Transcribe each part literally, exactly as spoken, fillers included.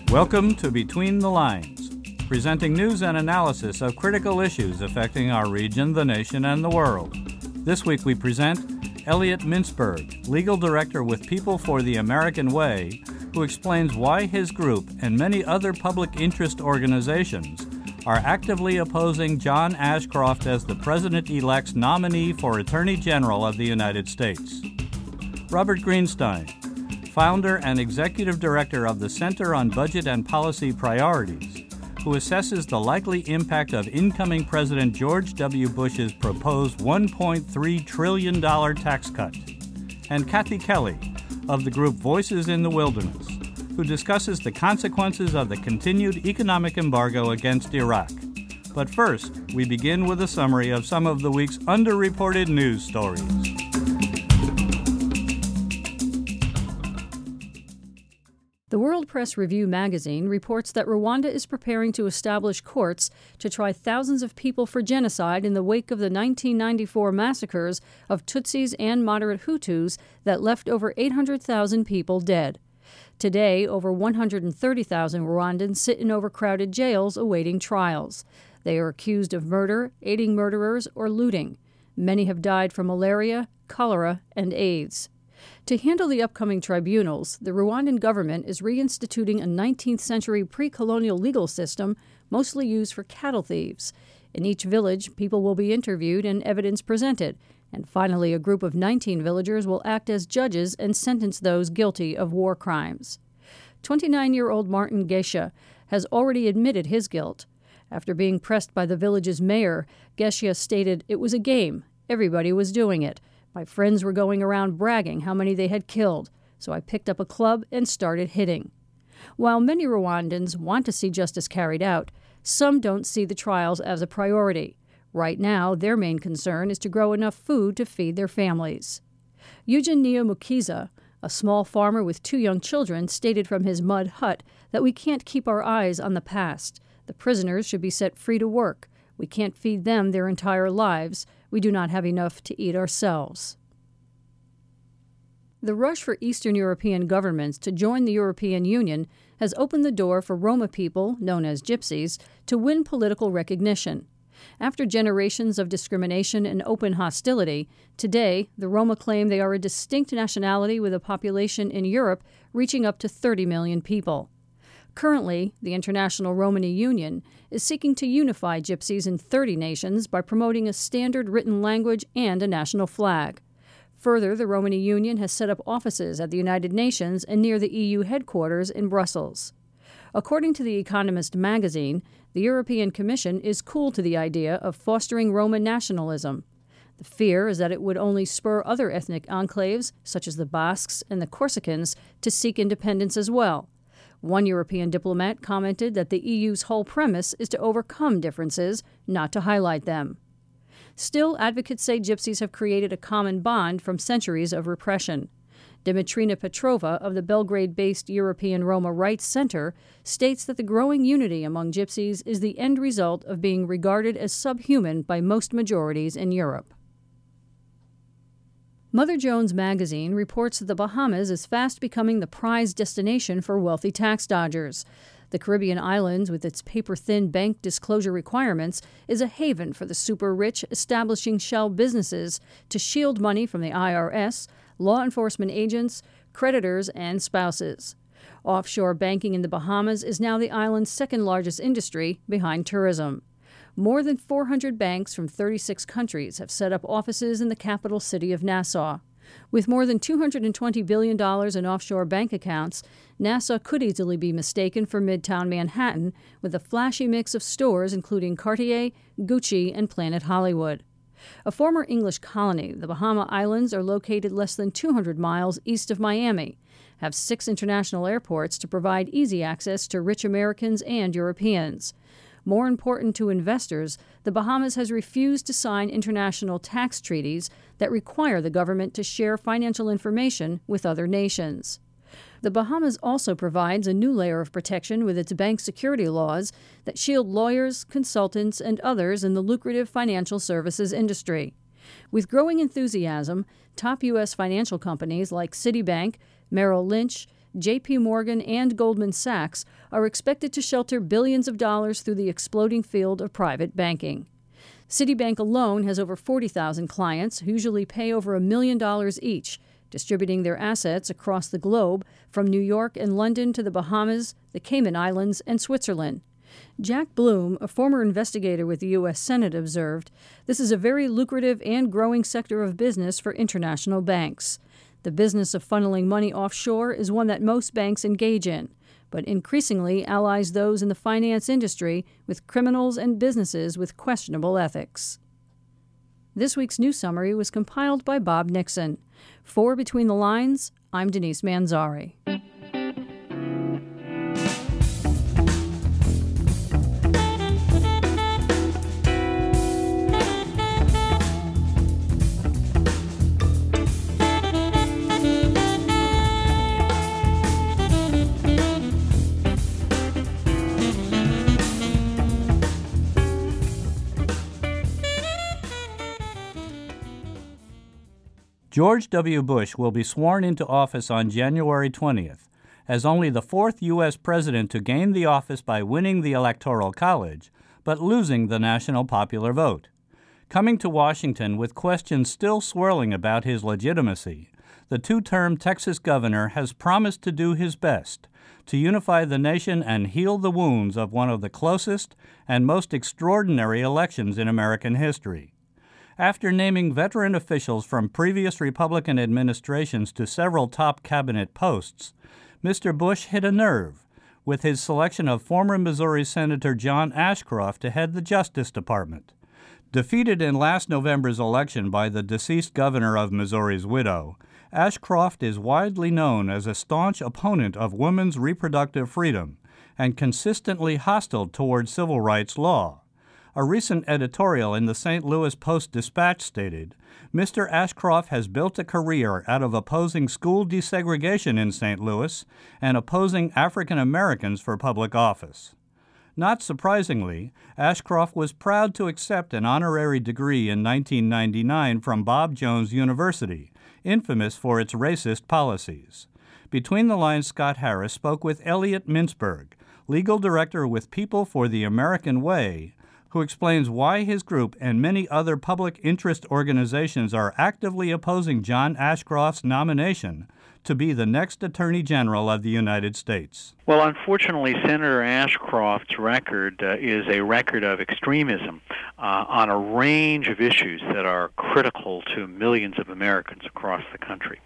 Welcome to Between the Lines, presenting news and analysis of critical issues affecting our region, the nation, and the world. This week we present Elliot Mintzberg, Legal Director with People for the American Way, who explains why his group and many other public interest organizations are actively opposing John Ashcroft as the President-elect's nominee for Attorney General of the United States. Robert Greenstein, founder and executive director of the Center on Budget and Policy Priorities, who assesses the likely impact of incoming President George W. Bush's proposed one point three trillion dollars tax cut, and Kathy Kelly of the group Voices in the Wilderness, who discusses the consequences of the continued economic embargo against Iraq. But first, we begin with a summary of some of the week's underreported news stories. The World Press Review magazine reports that Rwanda is preparing to establish courts to try thousands of people for genocide in the wake of the nineteen ninety-four massacres of Tutsis and moderate Hutus that left over eight hundred thousand people dead. Today, over one hundred thirty thousand Rwandans sit in overcrowded jails awaiting trials. They are accused of murder, aiding murderers, or looting. Many have died from malaria, cholera, and AIDS. To handle the upcoming tribunals, the Rwandan government is reinstituting a nineteenth century pre-colonial legal system mostly used for cattle thieves. In each village, people will be interviewed and evidence presented, and finally a group of nineteen villagers will act as judges and sentence those guilty of war crimes. twenty-nine-year-old Martin Gesha has already admitted his guilt. After being pressed by the village's mayor, Gesha stated, "It was a game. Everybody was doing it. My friends were going around bragging how many they had killed, so I picked up a club and started hitting." While many Rwandans want to see justice carried out, some don't see the trials as a priority. Right now, their main concern is to grow enough food to feed their families. Eugene Mukiza, a small farmer with two young children, stated from his mud hut that we can't keep our eyes on the past. The prisoners should be set free to work. We can't feed them their entire lives. We do not have enough to eat ourselves. The rush for Eastern European governments to join the European Union has opened the door for Roma people, known as Gypsies, to win political recognition. After generations of discrimination and open hostility, today the Roma claim they are a distinct nationality with a population in Europe reaching up to thirty million people. Currently, the International Romani Union is seeking to unify Gypsies in thirty nations by promoting a standard written language and a national flag. Further, the Romani Union has set up offices at the United Nations and near the E U headquarters in Brussels. According to The Economist magazine, the European Commission is cool to the idea of fostering Roma nationalism. The fear is that it would only spur other ethnic enclaves, such as the Basques and the Corsicans, to seek independence as well. One European diplomat commented that the E U's whole premise is to overcome differences, not to highlight them. Still, advocates say Gypsies have created a common bond from centuries of repression. Dimitrina Petrova of the Belgrade-based European Roma Rights Center states that the growing unity among Gypsies is the end result of being regarded as subhuman by most majorities in Europe. Mother Jones magazine reports that the Bahamas is fast becoming the prized destination for wealthy tax dodgers. The Caribbean islands, with its paper-thin bank disclosure requirements, is a haven for the super-rich establishing shell businesses to shield money from the I R S, law enforcement agents, creditors, and spouses. Offshore banking in the Bahamas is now the island's second-largest industry, behind tourism. More than four hundred banks from thirty-six countries have set up offices in the capital city of Nassau. With more than two hundred twenty billion dollars in offshore bank accounts, Nassau could easily be mistaken for Midtown Manhattan, with a flashy mix of stores including Cartier, Gucci, and Planet Hollywood. A former English colony, the Bahama Islands are located less than two hundred miles east of Miami, have six international airports to provide easy access to rich Americans and Europeans. More important to investors, the Bahamas has refused to sign international tax treaties that require the government to share financial information with other nations. The Bahamas also provides a new layer of protection with its bank security laws that shield lawyers, consultants, and others in the lucrative financial services industry. With growing enthusiasm, top U S financial companies like Citibank, Merrill Lynch, J P. Morgan and Goldman Sachs are expected to shelter billions of dollars through the exploding field of private banking. Citibank alone has over forty thousand clients who usually pay over a million dollars each, distributing their assets across the globe from New York and London to the Bahamas, the Cayman Islands, and Switzerland. Jack Bloom, a former investigator with the U S Senate, observed, "This is a very lucrative and growing sector of business for international banks. The business of funneling money offshore is one that most banks engage in, but increasingly allies those in the finance industry with criminals and businesses with questionable ethics." This week's news summary was compiled by Bob Nixon. For Between the Lines, I'm Denise Manzari. George W. Bush will be sworn into office on January twentieth. As only the fourth U S president to gain the office by winning the Electoral College, but losing the national popular vote. Coming to Washington with questions still swirling about his legitimacy, the two-term Texas governor has promised to do his best to unify the nation and heal the wounds of one of the closest and most extraordinary elections in American history. After naming veteran officials from previous Republican administrations to several top cabinet posts, Mister Bush hit a nerve with his selection of former Missouri Senator John Ashcroft to head the Justice Department. Defeated in last November's election by the deceased governor of Missouri's widow, Ashcroft is widely known as a staunch opponent of women's reproductive freedom and consistently hostile toward civil rights law. A recent editorial in the Saint Louis Post-Dispatch stated, "Mister Ashcroft has built a career out of opposing school desegregation in Saint Louis and opposing African Americans for public office." Not surprisingly, Ashcroft was proud to accept an honorary degree in nineteen ninety-nine from Bob Jones University, infamous for its racist policies. Between the Lines, Scott Harris spoke with Elliot Mintzberg, legal director with People for the American Way, who explains why his group and many other public interest organizations are actively opposing John Ashcroft's nomination to be the next Attorney General of the United States. Well, unfortunately, Senator Ashcroft's record uh, is a record of extremism uh, on a range of issues that are critical to millions of Americans across the country.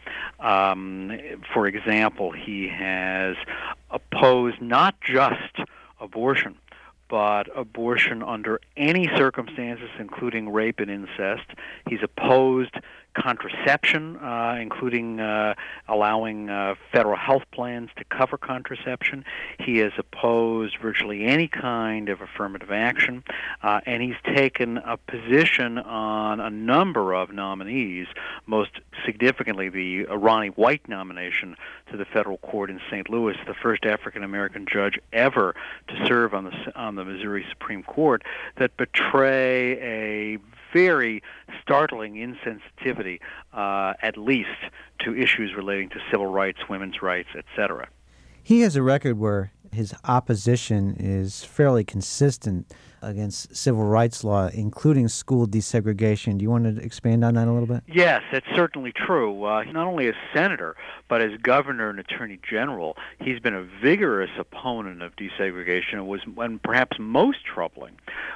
Um, for example, he has opposed not just abortion, but abortion under any circumstances, including rape and incest. He's opposed contraception, uh, including uh, allowing uh, federal health plans to cover contraception. He has opposed virtually any kind of affirmative action, uh, and he's taken a position on a number of nominees, most significantly the Ronnie White nomination to the federal court in Saint Louis, the first African-American judge ever to serve on the on the Missouri Supreme Court, that betray a very startling insensitivity, uh, at least to issues relating to civil rights, women's rights, et cetera. He has a record where his opposition is fairly consistent against civil rights law, including school desegregation. Do you want to expand on that a little bit? Yes, that's certainly true. Uh, not only as senator, but as governor and attorney general, he's been a vigorous opponent of desegregation and was, and perhaps most troubling,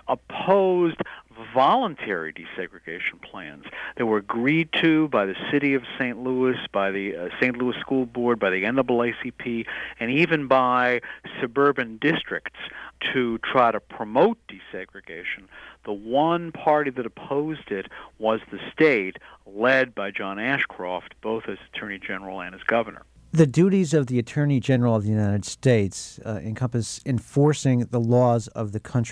opposed voluntary desegregation plans that were agreed to by the city of Saint Louis, by the uh, Saint Louis School Board, by the N double A C P, and even by suburban districts to try to promote desegregation. The one party that opposed it was the state, led by John Ashcroft, both as Attorney General and as governor. The duties of the Attorney General of the United States uh, encompass enforcing the laws of the country.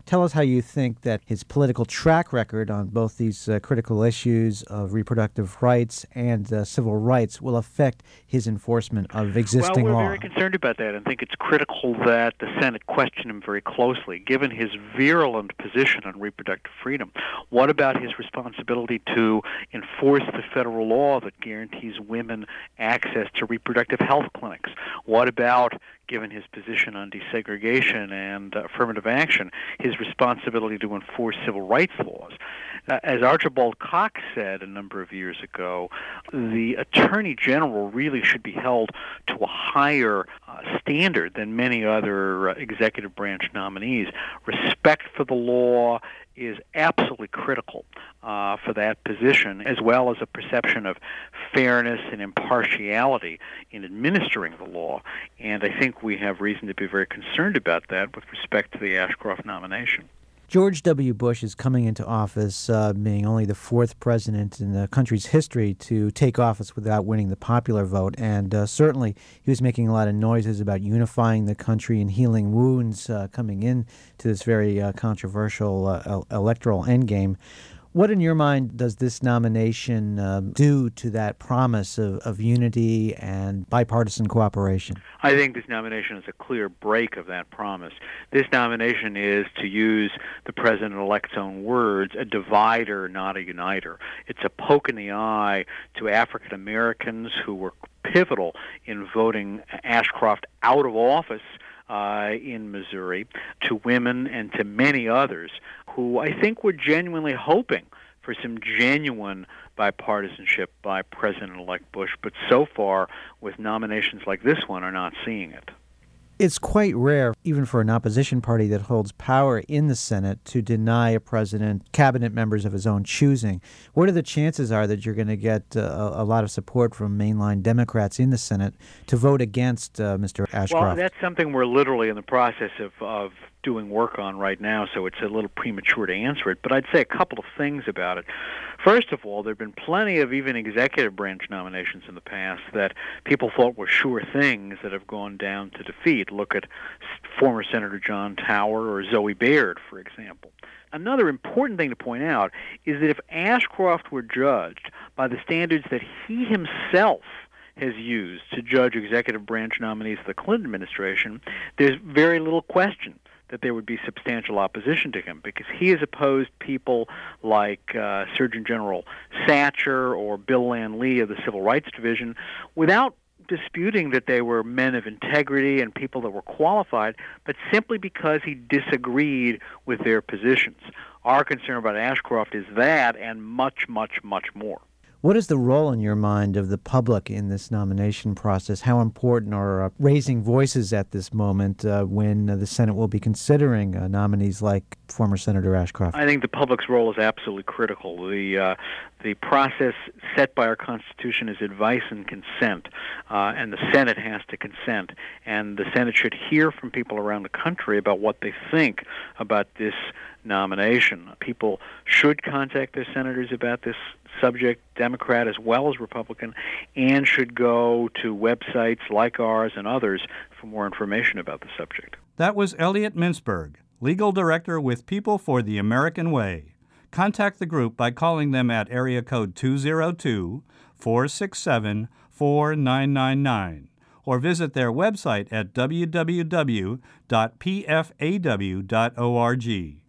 Tell us how you think that his political track record on both these uh, critical issues of reproductive rights and uh, civil rights will affect his enforcement of existing well, we're law. very concerned about that and think it's critical that the Senate question him very closely, given his virulent position on reproductive freedom. What about his responsibility to enforce the federal law that guarantees women access to reproductive health clinics? What about, given his position on desegregation and uh, affirmative action, his responsibility to enforce civil rights laws? Uh, as Archibald Cox said a number of years ago, the Attorney General really should be held to a higher uh, standard than many other uh, executive branch nominees. Respect for the law is absolutely critical uh, for that position, as well as a perception of fairness and impartiality in administering the law. And I think we have reason to be very concerned about that with respect to the Ashcroft nomination. George W. Bush is coming into office, uh, being only the fourth president in the country's history to take office without winning the popular vote. And uh, certainly he was making a lot of noises about unifying the country and healing wounds uh, coming in to this very uh, controversial uh, electoral endgame. What, in your mind, does this nomination uh, do to that promise of, of unity and bipartisan cooperation? I think this nomination is a clear break of that promise. This nomination is, to use the president-elect's own words, a divider, not a uniter. It's a poke in the eye to African Americans who were pivotal in voting Ashcroft out of office Uh, in Missouri, to women and to many others who I think were genuinely hoping for some genuine bipartisanship by President-elect Bush, but so far, with nominations like this one, are not seeing it. It's quite rare, even for an opposition party that holds power in the Senate, to deny a president cabinet members of his own choosing. What are the chances are that you're going to get uh, a lot of support from mainline Democrats in the Senate to vote against uh, Mister Ashcroft? Well, that's something we're literally in the process of, of doing work on right now, so it's a little premature to answer it. But I'd say a couple of things about it. First of all, there have been plenty of even executive branch nominations in the past that people thought were sure things that have gone down to defeat. Look at former Senator John Tower or Zoe Baird, for example. Another important thing to point out is that if Ashcroft were judged by the standards that he himself has used to judge executive branch nominees of the Clinton administration, there's very little question that there would be substantial opposition to him, because he has opposed people like uh, Surgeon General Satcher or Bill Land Lee of the Civil Rights Division without disputing that they were men of integrity and people that were qualified, but simply because he disagreed with their positions. Our concern about Ashcroft is that and much, much, much more. What is the role, in your mind, of the public in this nomination process? How important are uh, raising voices at this moment uh, when uh, the Senate will be considering uh, nominees like former Senator Ashcroft? I think the public's role is absolutely critical. The uh, the process set by our Constitution is advice and consent, uh, and the Senate has to consent. And the Senate should hear from people around the country about what they think about this nomination. People should contact their senators about this subject, Democrat as well as Republican, and should go to websites like ours and others for more information about the subject. That was Elliot Mintzberg, Legal Director with People for the American Way. Contact the group by calling them at area code two oh two, four six seven, four nine nine nine or visit their website at w w w dot p f a w dot org.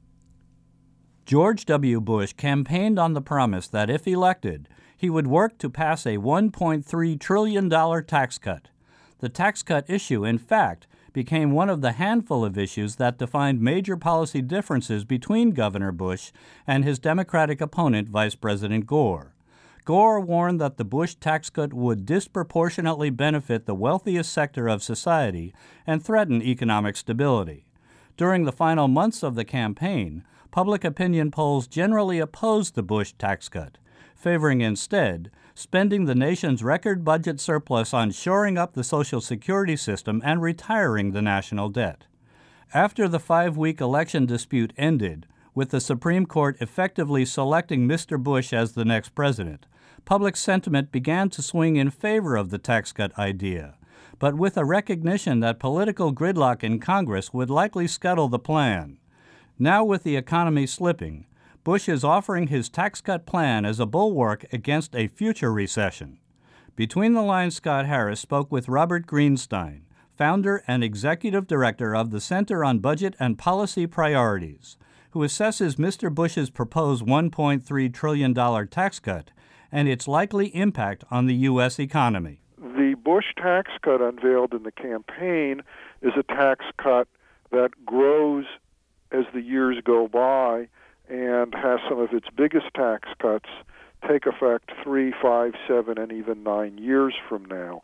George W. Bush campaigned on the promise that if elected, he would work to pass a one point three trillion dollars tax cut. The tax cut issue, in fact, became one of the handful of issues that defined major policy differences between Governor Bush and his Democratic opponent, Vice President Gore. Gore warned that the Bush tax cut would disproportionately benefit the wealthiest sector of society and threaten economic stability. During the final months of the campaign, public opinion polls generally opposed the Bush tax cut, favoring instead spending the nation's record budget surplus on shoring up the Social Security system and retiring the national debt. After the five-week election dispute ended, with the Supreme Court effectively selecting Mister Bush as the next president, public sentiment began to swing in favor of the tax cut idea, but with a recognition that political gridlock in Congress would likely scuttle the plan. Now, with the economy slipping, Bush is offering his tax cut plan as a bulwark against a future recession. Between the Lines, Scott Harris spoke with Robert Greenstein, founder and executive director of the Center on Budget and Policy Priorities, who assesses Mister Bush's proposed one point three trillion dollars tax cut and its likely impact on the U S economy. The Bush tax cut unveiled in the campaign is a tax cut that grows as the years go by and has some of its biggest tax cuts take effect three, five, seven, and even nine years from now,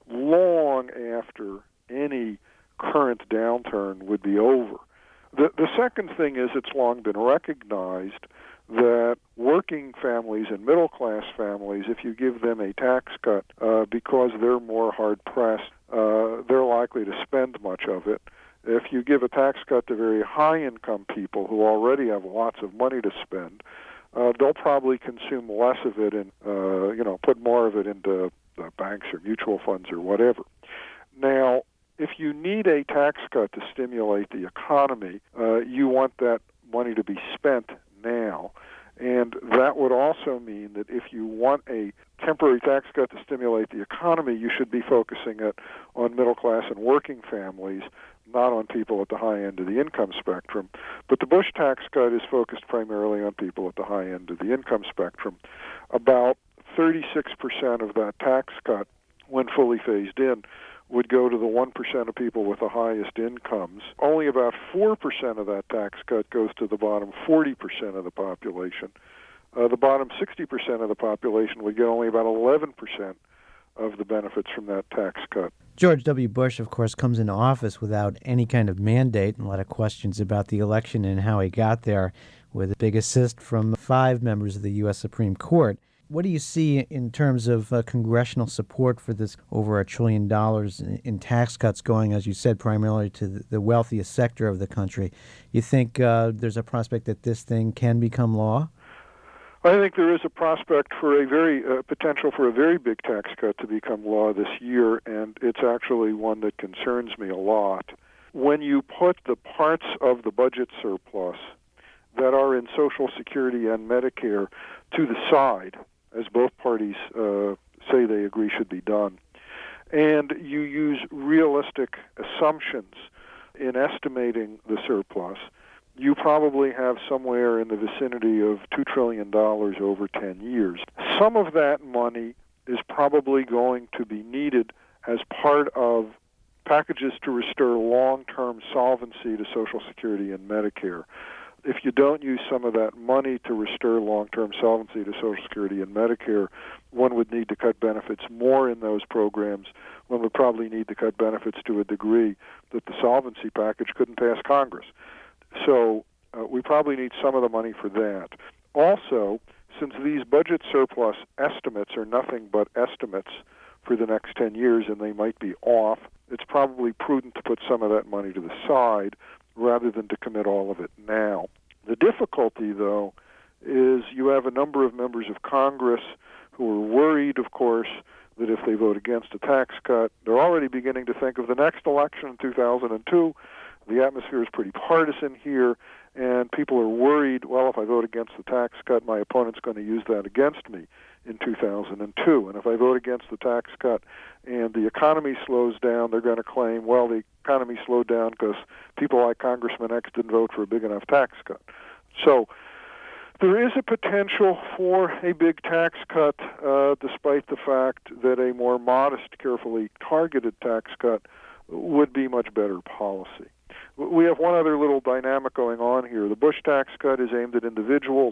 long after any current downturn would be over. The, the second thing is it's long been recognized that working families and middle-class families, if you give them a tax cut uh, because they're more hard-pressed, uh, they're likely to spend much of it. If you give a tax cut to very high-income people who already have lots of money to spend, uh, they'll probably consume less of it and, uh, you know, put more of it into uh, banks or mutual funds or whatever. Now, if you need a tax cut to stimulate the economy, uh, you want that money to be spent now. And that would also mean that if you want a temporary tax cut to stimulate the economy, you should be focusing it on middle class and working families, not on people at the high end of the income spectrum. But the Bush tax cut is focused primarily on people at the high end of the income spectrum. About thirty-six percent of that tax cut, when fully phased in, would go to the one percent of people with the highest incomes. Only about four percent of that tax cut goes to the bottom forty percent of the population. Uh, the bottom sixty percent of the population would get only about eleven percent of the benefits from that tax cut. George W. Bush, of course, comes into office without any kind of mandate, and a lot of questions about the election and how he got there, with a big assist from five members of the U S Supreme Court. What do you see in terms of uh, congressional support for this over a trillion dollars in, in tax cuts going, as you said, primarily to the, the wealthiest sector of the country? You think uh, there's a prospect that this thing can become law? I think there is a prospect for a very uh, potential for a very big tax cut to become law this year, and it's actually one that concerns me a lot. When you put the parts of the budget surplus that are in Social Security and Medicare to the side, as both parties uh, say they agree should be done, and you use realistic assumptions in estimating the surplus, you probably have somewhere in the vicinity of two trillion dollars over ten years. Some of that money is probably going to be needed as part of packages to restore long-term solvency to Social Security and Medicare. If you don't use some of that money to restore long-term solvency to Social Security and Medicare, one would need to cut benefits more in those programs. One would probably need to cut benefits to a degree that the solvency package couldn't pass Congress. So uh, we probably need some of the money for that. Also, since these budget surplus estimates are nothing but estimates for the next ten years and they might be off, it's probably prudent to put some of that money to the side rather than to commit all of it now. The difficulty, though, is you have a number of members of Congress who are worried, of course, that if they vote against a tax cut, they're already beginning to think of the next election in two thousand two. The atmosphere is pretty partisan here, and people are worried, well, if I vote against the tax cut, my opponent's going to use that against me in two thousand two. And if I vote against the tax cut and the economy slows down, they're going to claim, well, the economy slowed down because people like Congressman X didn't vote for a big enough tax cut. So there is a potential for a big tax cut, uh, despite the fact that a more modest, carefully targeted tax cut would be much better policy. We have one other little dynamic going on here. The Bush tax cut is aimed at individuals,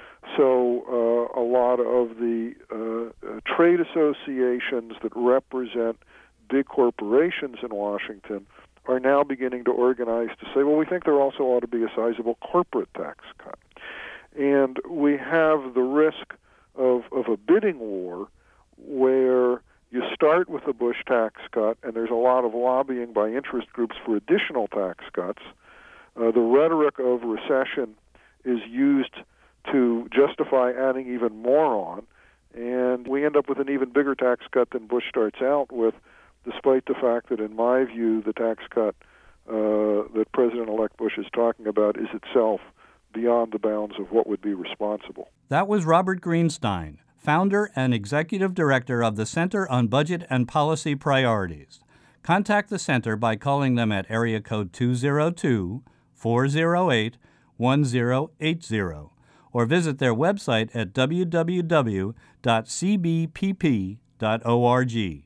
so uh, a lot of the uh, uh, trade associations that represent big corporations in Washington are now beginning to organize to say, well, we think there also ought to be a sizable corporate tax cut. And we have the risk of, of a bidding war where you start with the Bush tax cut, and there's a lot of lobbying by interest groups for additional tax cuts. Uh, the rhetoric of recession is used to justify adding even more on, and we end up with an even bigger tax cut than Bush starts out with, despite the fact that, in my view, the tax cut uh, that President-elect Bush is talking about is itself beyond the bounds of what would be responsible. That was Robert Greenstein, founder and executive director of the Center on Budget and Policy Priorities. Contact the center by calling them at area code two oh two, four oh eight, one oh eight oh or visit their website at w w w dot c b p p dot org.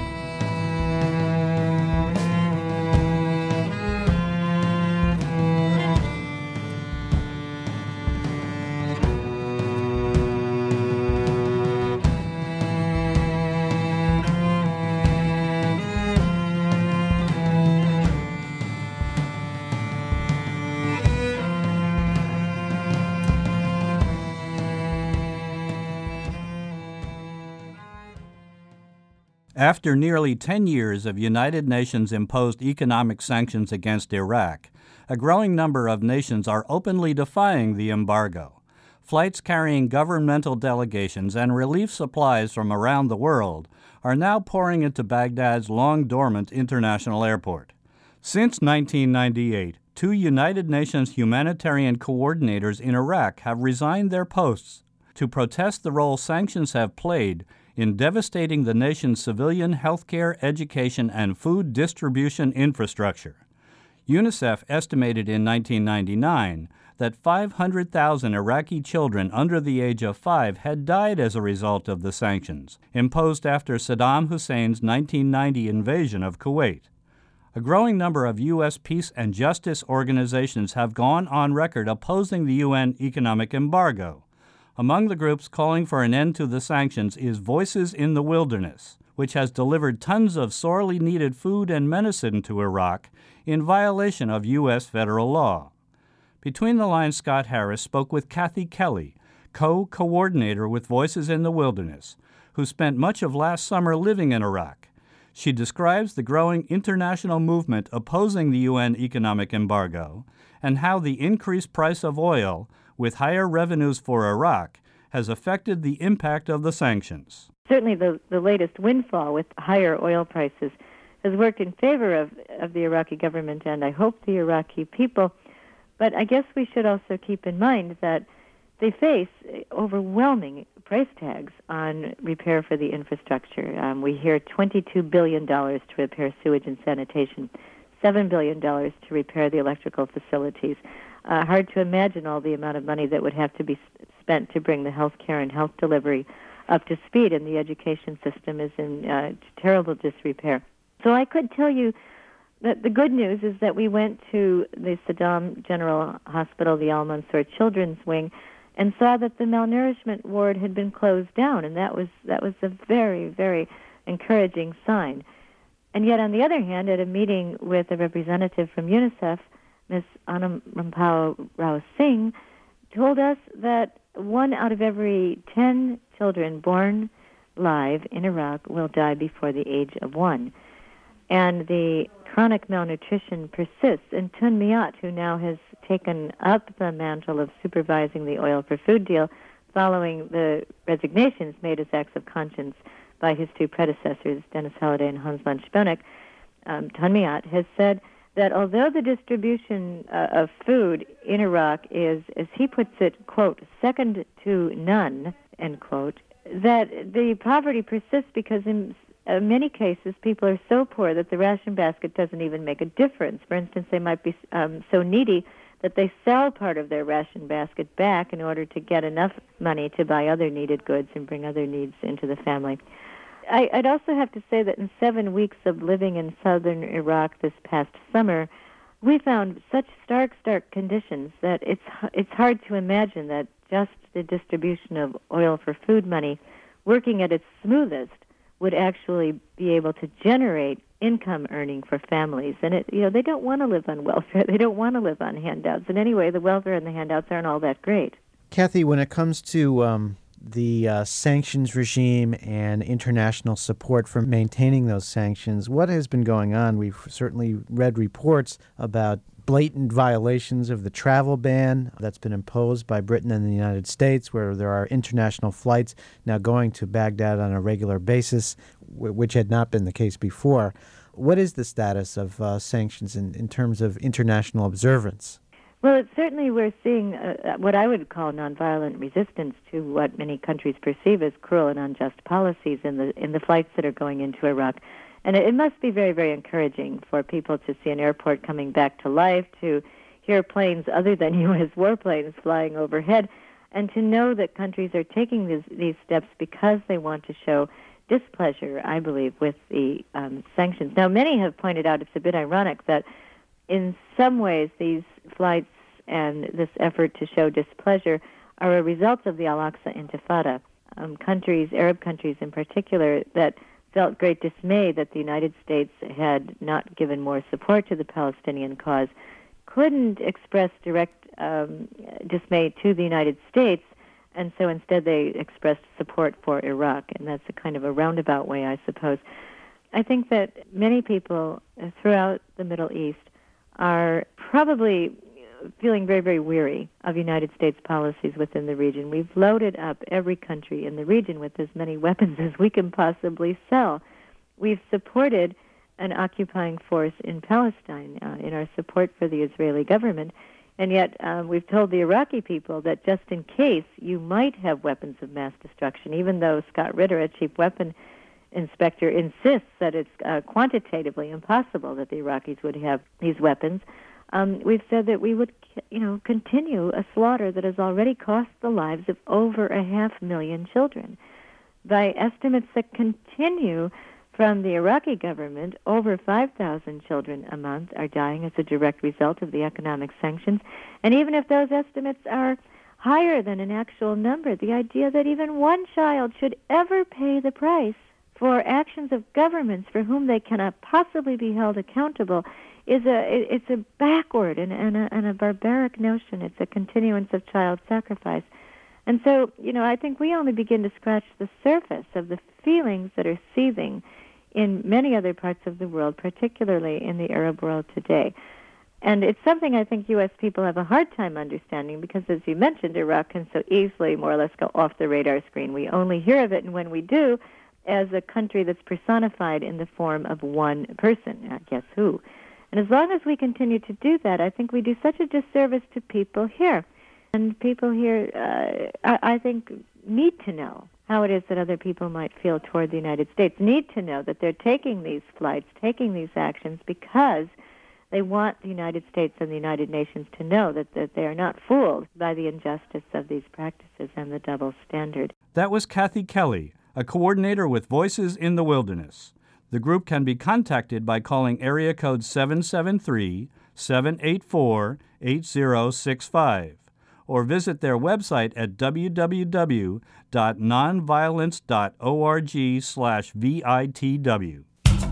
After nearly ten years of United Nations-imposed economic sanctions against Iraq, a growing number of nations are openly defying the embargo. Flights carrying governmental delegations and relief supplies from around the world are now pouring into Baghdad's long-dormant international airport. Since nineteen ninety-eight, two United Nations humanitarian coordinators in Iraq have resigned their posts to protest the role sanctions have played in devastating the nation's civilian healthcare, education, and food distribution infrastructure. UNICEF estimated in nineteen ninety-nine that five hundred thousand Iraqi children under the age of five had died as a result of the sanctions imposed after Saddam Hussein's nineteen ninety invasion of Kuwait. A growing number of U S peace and justice organizations have gone on record opposing the U N economic embargo. Among the groups calling for an end to the sanctions is Voices in the Wilderness, which has delivered tons of sorely needed food and medicine to Iraq in violation of U S federal law. Between the Lines, Scott Harris spoke with Kathy Kelly, co-coordinator with Voices in the Wilderness, who spent much of last summer living in Iraq. She describes the growing international movement opposing the U N economic embargo and how the increased price of oil, with higher revenues for Iraq, has affected the impact of the sanctions. Certainly the, the latest windfall with higher oil prices has worked in favor of, of the Iraqi government and I hope the Iraqi people. But I guess we should also keep in mind that they face overwhelming price tags on repair for the infrastructure. Um, we hear twenty-two billion dollars to repair sewage and sanitation, seven billion dollars to repair the electrical facilities. Uh, hard to imagine all the amount of money that would have to be spent to bring the health care and health delivery up to speed, and the education system is in uh, terrible disrepair. So I could tell you that the good news is that we went to the Saddam General Hospital, the Al-Mansour Children's Wing, and saw that the malnourishment ward had been closed down, and that was that was a very, very encouraging sign. And yet, on the other hand, at a meeting with a representative from UNICEF, Miz Anurampao Rao Singh, told us that one out of every ten children born live in Iraq will die before the age of one. And the chronic malnutrition persists. And Tun Myat, who now has taken up the mantle of supervising the oil for food deal following the resignations made as acts of conscience by his two predecessors, Dennis Halliday and Hans-Lon Sponek, um, Tun Myat has said that although the distribution uh, of food in Iraq is, as he puts it, quote, second to none, end quote, that the poverty persists because in uh, many cases people are so poor that the ration basket doesn't even make a difference. For instance, they might be um, so needy that they sell part of their ration basket back in order to get enough money to buy other needed goods and bring other needs into the family. I, I'd also have to say that in seven weeks of living in southern Iraq this past summer, we found such stark, stark conditions that it's it's hard to imagine that just the distribution of oil for food money working at its smoothest would actually be able to generate income earning for families. And it, you know, they don't want to live on welfare. They don't want to live on handouts. And anyway, the welfare and the handouts aren't all that great. Kathy, when it comes to um, the uh, sanctions regime and international support for maintaining those sanctions, what has been going on? We've certainly read reports about blatant violations of the travel ban that's been imposed by Britain and the United States, where there are international flights now going to Baghdad on a regular basis, which had not been the case before. what is the status of uh, sanctions in, in terms of international observance? Well, it's certainly we're seeing uh, what I would call nonviolent resistance to what many countries perceive as cruel and unjust policies in the in the flights that are going into Iraq. And it, it must be very, very encouraging for people to see an airport coming back to life, to hear planes other than U S warplanes flying overhead, and to know that countries are taking these, these steps because they want to show displeasure, I believe, with the um, sanctions. Now, many have pointed out it's a bit ironic that in some ways these flights and this effort to show displeasure are a result of the Al-Aqsa Intifada. Um, countries, Arab countries in particular, that felt great dismay that the United States had not given more support to the Palestinian cause, couldn't express direct um, dismay to the United States, and so instead they expressed support for Iraq, and that's a kind of a roundabout way, I suppose. I think that many people throughout the Middle East are probably feeling very, very weary of United States policies within the region. We've loaded up every country in the region with as many weapons as we can possibly sell. We've supported an occupying force in Palestine uh, in our support for the Israeli government, and yet um, we've told the Iraqi people that just in case you might have weapons of mass destruction, even though Scott Ritter, a chief weapon inspector, insists that it's uh, quantitatively impossible that the Iraqis would have these weapons. Um, we've said that we would, you know, continue a slaughter that has already cost the lives of over a half million children. By estimates that continue from the Iraqi government, over five thousand children a month are dying as a direct result of the economic sanctions. And even if those estimates are higher than an actual number, the idea that even one child should ever pay the price for actions of governments for whom they cannot possibly be held accountable is a it's a backward and, and, a, and a barbaric notion. It's a continuance of child sacrifice. And so, you know, I think we only begin to scratch the surface of the feelings that are seething in many other parts of the world, particularly in the Arab world today. And it's something I think U S people have a hard time understanding because, as you mentioned, Iraq can so easily more or less go off the radar screen. We only hear of it, and when we do, as a country that's personified in the form of one person, uh, guess who. And as long as we continue to do that, I think we do such a disservice to people here. And people here, uh, I, I think, need to know how it is that other people might feel toward the United States, need to know that they're taking these flights, taking these actions because they want the United States and the United Nations to know that, that they are not fooled by the injustice of these practices and the double standard. That was Kathy Kelly, a coordinator with Voices in the Wilderness. The group can be contacted by calling area code seven seven three, seven eight four, eight zero six five or visit their website at w w w dot nonviolence dot org slash V I T W.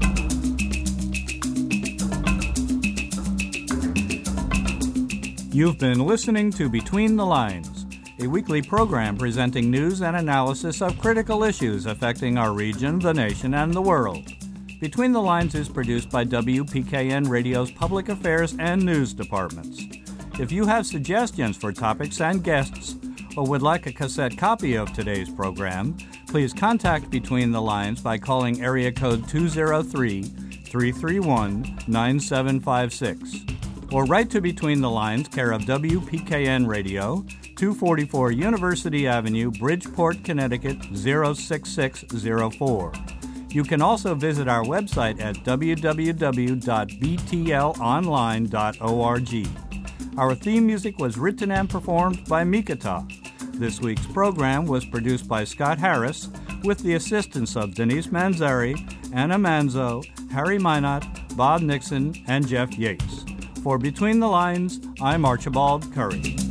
You've been listening to Between the Lines, a weekly program presenting news and analysis of critical issues affecting our region, the nation, and the world. Between the Lines is produced by W P K N Radio's Public Affairs and News departments. If you have suggestions for topics and guests, or would like a cassette copy of today's program, please contact Between the Lines by calling area code two oh three, three three one, nine seven five six. Or write to Between the Lines, care of W P K N Radio, two forty-four University Avenue, Bridgeport, Connecticut, zero six six zero four. You can also visit our website at w w w dot b t l online dot org. Our theme music was written and performed by Mikata. This week's program was produced by Scott Harris with the assistance of Denise Manzari, Anna Manzo, Harry Minot, Bob Nixon, and Jeff Yates. For Between the Lines, I'm Archibald Curry.